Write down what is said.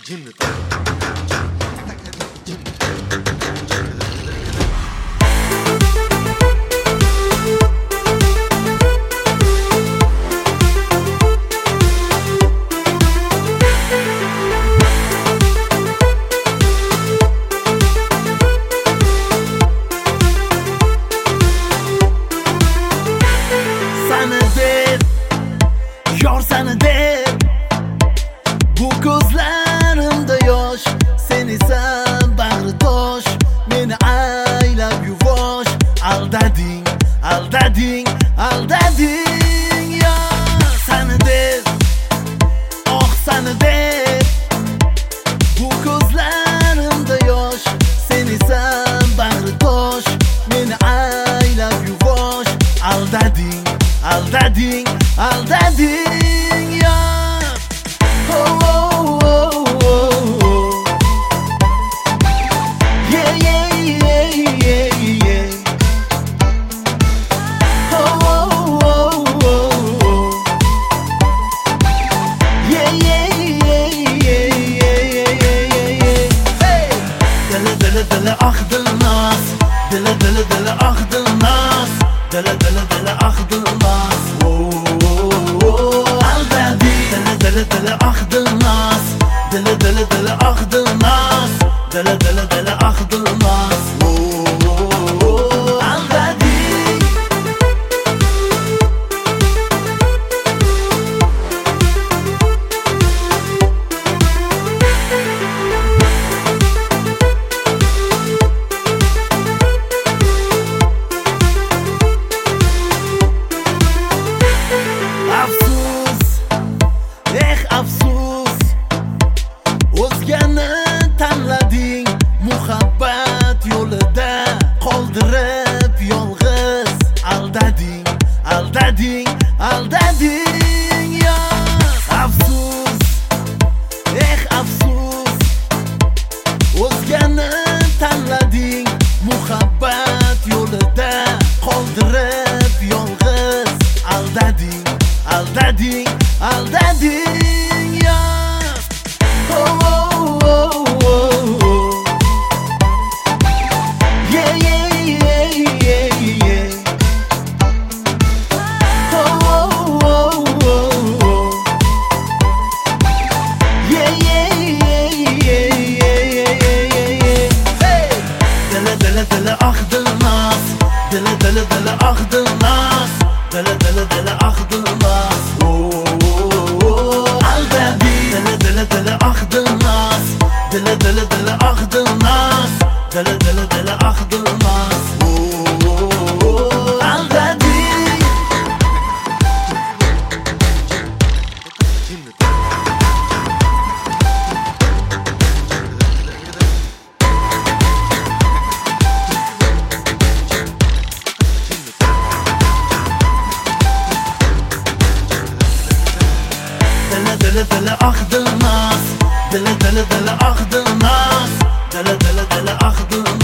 Yor seni deb bu ko'zlarimda yosh, sen esa bag'ri tosh, meni aylab yuvosh. Aldading, aldading, aldading. Yor seni deb, oh seni deb bu ko'zlarimda yosh, sen esa bag'ri tosh, meni aylab yuvosh. Aldading, aldading, aldading, yor. Oh, oh, oh, oh, oh. Yeah, yeah, yeah, yeah, yeah. Oh, oh, oh, oh, oh. Yeah, yeah, yeah, yeah, yeah, yeah, yeah. Hey! Dile, dile, dile, ah Dilnaz. Dile, dile, dile, ah Dilnaz. Dile, dile, dile, ah Dilnaz. Dile dile ah Dilnaz, dile dile dile ah Dilnaz, dile dile dile ah Dilnaz. Aldading. Afsus, afsus, o'zgani tanlading, muhabbat yo'lida qoldirib yolg'iz. Aldading, aldading, aldading, yor. Afsus, afsus, o'zgani tanlading, muhabbat yo'lida qoldirib yolg'iz. Aldading, aldading, aldading, yor. Oh, oh, oh, oh, oh. Yeah, yeah, yeah, yeah, yeah. Oh, oh, oh, oh, oh. Yeah, yeah, yeah, yeah, yeah, yeah, yeah. Hey! Dile, dile, dile, ah Dilnaz. Dile, dile, dile, ah Dilnaz. Dile, dile, dile, ah Dilnaz. Aldading. Dile, dile, ah Dilnaz. Dile, dile, dile, ah Dilnaz. Dile, dile, dile, ah Dilnaz. Aldading. Dile dile ah Dilnaz, dile dile dile ah Dilnaz, dile dile dile ah Dilnaz.